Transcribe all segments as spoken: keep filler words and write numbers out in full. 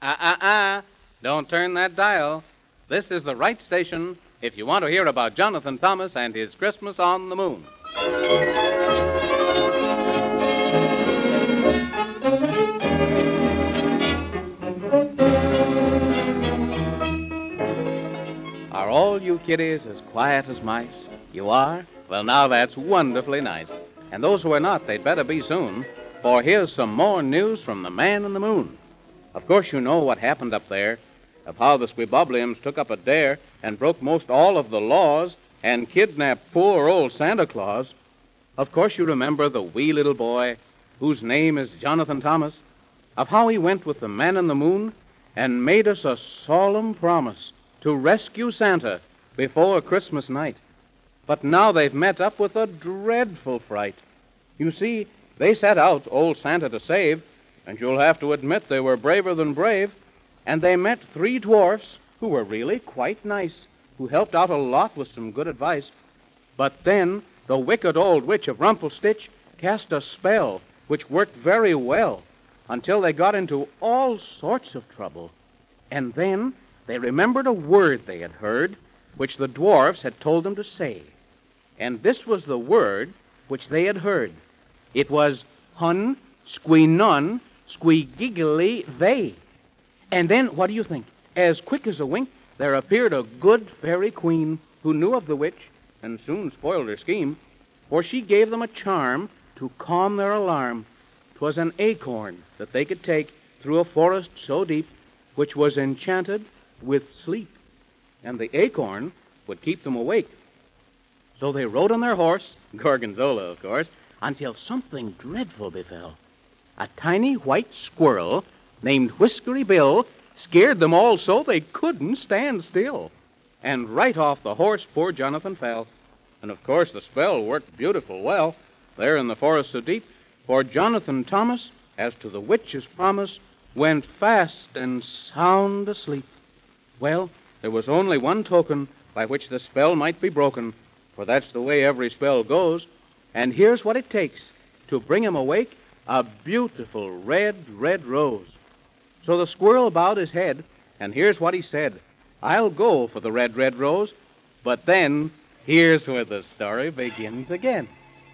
Uh-uh-uh. Don't turn that dial. This is the right station if you want to hear about Jonathan Thomas and his Christmas on the Moon. Are all you kiddies as quiet as mice? You are? Well, now that's wonderfully nice. And those who are not, they'd better be soon, for here's some more news from the man in the moon. Of course, you know what happened up there, of how the Squibobbliums took up a dare and broke most all of the laws and kidnapped poor old Santa Claus. Of course, you remember the wee little boy whose name is Jonathan Thomas, of how he went with the man in the moon and made us a solemn promise to rescue Santa before Christmas night. But now they've met up with a dreadful fright. You see, they set out old Santa to save, and you'll have to admit they were braver than brave, and they met three dwarfs who were really quite nice, who helped out a lot with some good advice. But then the wicked old witch of Rumpelstitch cast a spell which worked very well until they got into all sorts of trouble. And then they remembered a word they had heard, which the dwarfs had told them to say. And this was the word which they had heard. It was hun, squee nun, squee giggly they. And then, what do you think? As quick as a wink, there appeared a good fairy queen who knew of the witch and soon spoiled her scheme, for she gave them a charm to calm their alarm. 'Twas an acorn that they could take through a forest so deep, which was enchanted with sleep, and the acorn would keep them awake. So they rode on their horse, Gorgonzola, of course, until something dreadful befell. A tiny white squirrel named Whiskery Bill scared them all so they couldn't stand still. And right off the horse poor Jonathan fell. And of course the spell worked beautiful well there in the forest so deep, for Jonathan Thomas, as to the witch's promise, went fast and sound asleep. Well, there was only one token by which the spell might be broken, for that's the way every spell goes, and here's what it takes to bring him awake: a beautiful red, red rose. So the squirrel bowed his head, and here's what he said: I'll go for the red, red rose. But then, here's where the story begins again.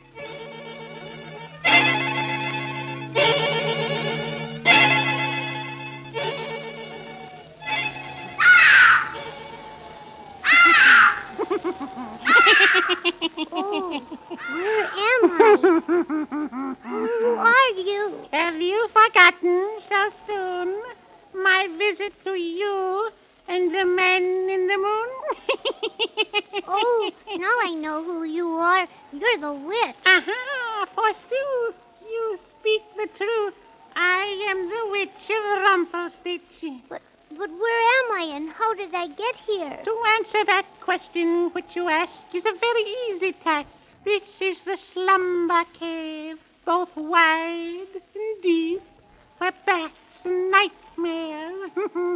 Oh, where am I? Who are you? Have you forgotten so soon my visit to you and the man in the moon? Oh, now I know who you are. You're the witch. Aha, forsooth, you speak the truth. I am the witch of Rumpelstitch. But, but where am I and how did I get here? To answer that question which you ask is a very easy task. This is the slumber cave, both wide and deep, where bats and nightmares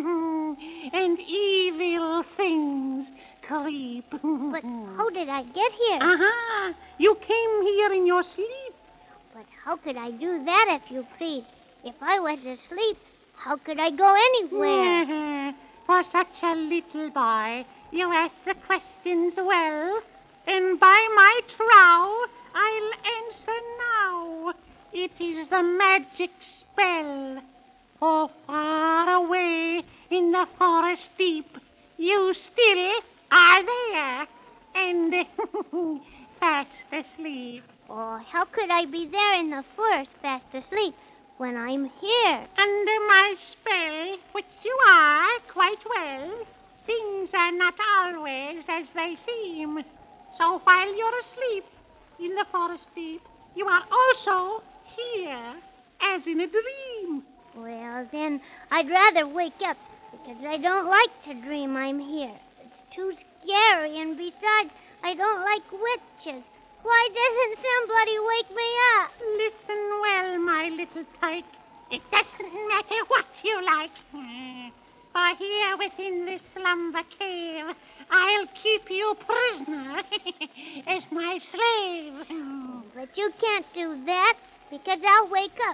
and evil things creep. But how did I get here? Aha! You came here in your sleep. But how could I do that, if you please? If I was asleep, how could I go anywhere? For such a little boy, you ask the questions well, and by my trow, I'll answer now. It is the magic spell. Oh, far away in the forest deep, you still are there, and fast asleep. Oh, how could I be there in the forest fast asleep when I'm here? Under my spell, which you are quite well, things are not always as they seem. So while you're asleep in the forest deep, you are also here, as in a dream. Well, then, I'd rather wake up, because I don't like to dream I'm here. It's too scary, and besides, I don't like witches. Why doesn't somebody wake me up? Listen well, my little tyke. It doesn't matter what you like. For here within this slumber cave, I'll keep you prisoner as my slave. But you can't do that, because I'll wake up.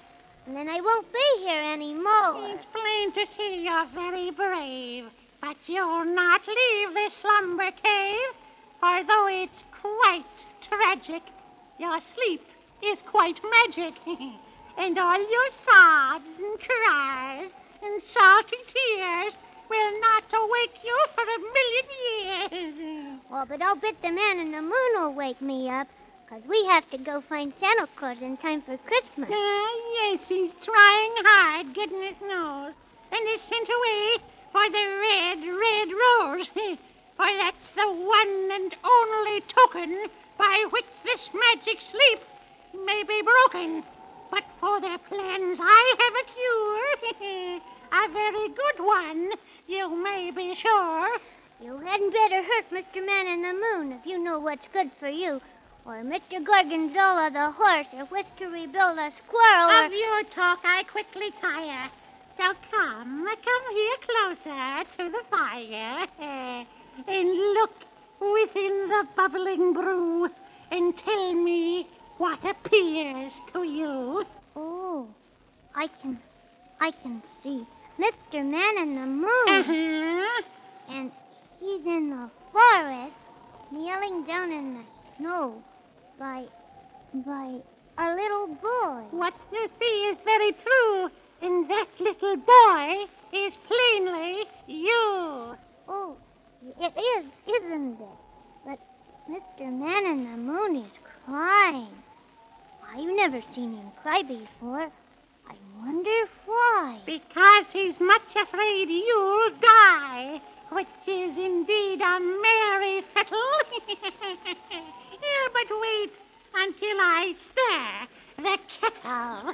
and then I won't be here anymore. It's plain to see you're very brave, but you'll not leave this slumber cave, although it's quite tragic. Your sleep is quite magic, and all your sobs and cries and salty tears will not awake you for a million years. Well, but I'll bet the man in the moon will wake me up, because we have to go find Santa Claus in time for Christmas. Ah, yes, he's trying hard, goodness knows, and is sent away for the red, red rose. For that's the one and only token by which this magic sleep may be broken. But for their plans I have a cure, a very good one, you may be sure. You hadn't better hurt Mister Man in the Moon if you know what's good for you, or Mister Gorgonzola the horse, or Whiskery Bill the squirrel, or... Of your talk I quickly tire. So come, come here closer to the fire, and look within the bubbling brew, and tell me what appears to you. Oh, I can, I can see Mister Man in the Moon, Uh-huh. and he's in the forest, kneeling down in the snow by, by a little boy. What you see is very true, and that little boy is plainly you. Oh, it is, isn't it? But Mister Man in the Moon is crying. I've never seen him cry before. I wonder why. Because he's much afraid you'll die, which is indeed a merry fettle. Yeah, but wait until I stir the kettle.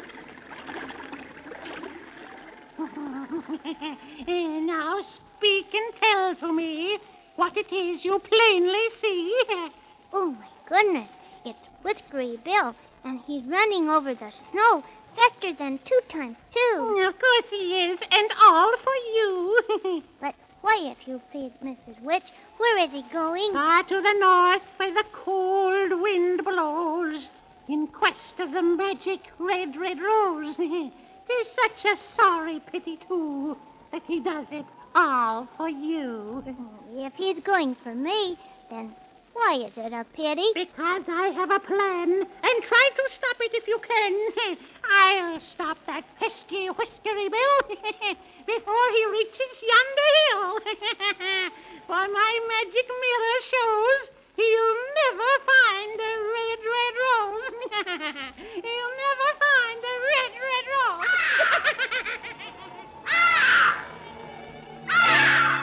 Now speak and tell to me what it is you plainly see. Oh, my goodness. It's Whiskery Bill, and he's running over the snow faster than two times two. Of course he is, and all for you. But why, if you please, Missus Witch, where is he going? Far to the north where the cold wind blows, in quest of the magic red, red rose. 'Tis such a sorry pity, too, that he does it all for you. If he's going for me, then why is it a pity? Because I have a plan, and try to stop it if you can. I'll stop that pesky Whiskery Bill before he reaches yonder hill. For my magic mirror shows he'll never find a red, red rose. He'll never find a red, red rose. Ah! Ah!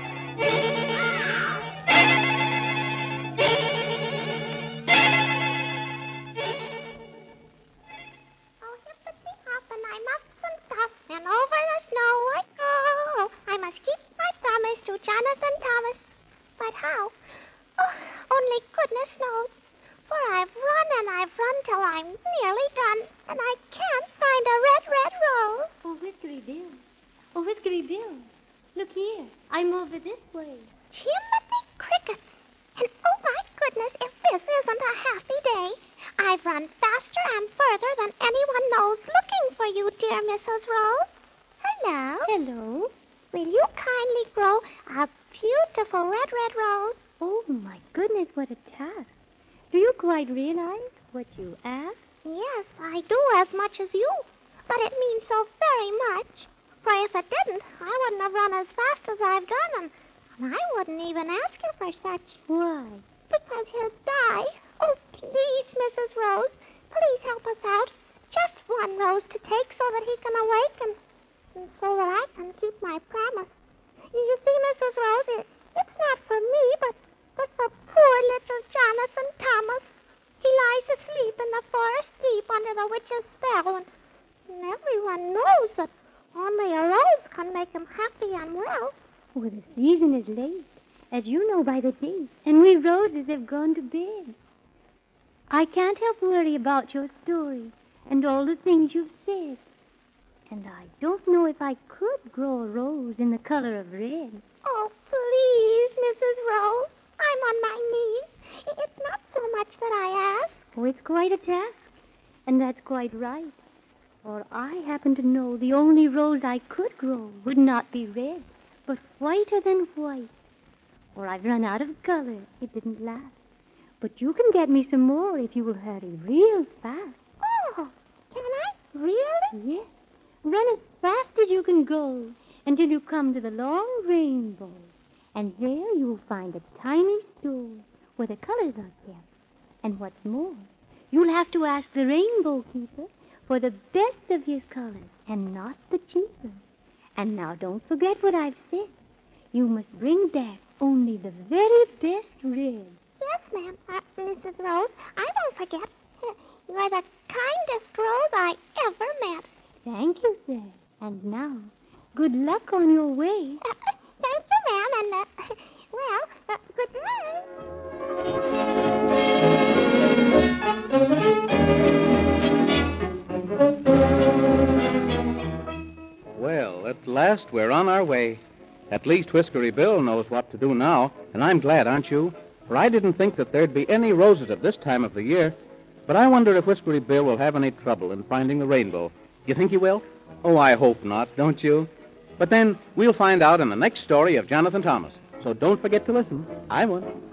And over the snow I go. I must keep my promise to Jonathan Thomas. But how? Oh, only goodness knows. For I've run and I've run till I'm nearly done, and I can't find a red, red rose. Oh, Whiskery Bill. Oh, Whiskery Bill. Look here. I'm over this way. Timothy Crickets. And oh my goodness, if this isn't a happy day. I've run faster and further than anyone knows looking for you, dear Missus Rose. Hello. Hello. Will you kindly grow a beautiful red, red rose? Oh, my goodness, what a task. Do you quite realize what you asked? Yes, I do as much as you. But it means so very much. For if it didn't, I wouldn't have run as fast as I've done, and, and I wouldn't even ask you for such. Why? Because he'll die. Oh, please, Missus Rose, please help us out. Just one rose to take so that he can awaken, and so that I can keep my promise. You see, Missus Rose, it, it's not for me, but, but for poor little Jonathan Thomas. He lies asleep in the forest deep under the witch's spell, and, and everyone knows that only a rose can make him happy and well. Well, the season is late, as you know by the date, and we roses have gone to bed. I can't help worry about your story and all the things you've said. And I don't know if I could grow a rose in the color of red. Oh, please, Missus Rose. I'm on my knees. It's not so much that I ask. Oh, it's quite a task, and that's quite right. For I happen to know the only rose I could grow would not be red, but whiter than white. For I've run out of color. It didn't last. But you can get me some more if you will hurry real fast. Oh, can I? Really? Yes. Run as fast as you can go until you come to the long rainbow. And there you'll find a tiny store where the colors are kept. And what's more, you'll have to ask the rainbow keeper for the best of his colors and not the cheaper. And now don't forget what I've said. You must bring back only the very best red. Yes, ma'am. Uh, Missus Rose, I won't forget. You are the kindest rose I ever met. Thank you, sir. And now, good luck on your way. Uh, thank you, ma'am, and, uh, well, uh, good night. Well, at last we're on our way. At least Whiskery Bill knows what to do now, and I'm glad, aren't you? For I didn't think that there'd be any roses at this time of the year. But I wonder if Whiskery Bill will have any trouble in finding the rainbow. You think he will? Oh, I hope not, don't you? But then we'll find out in the next story of Jonathan Thomas. So don't forget to listen. I won't.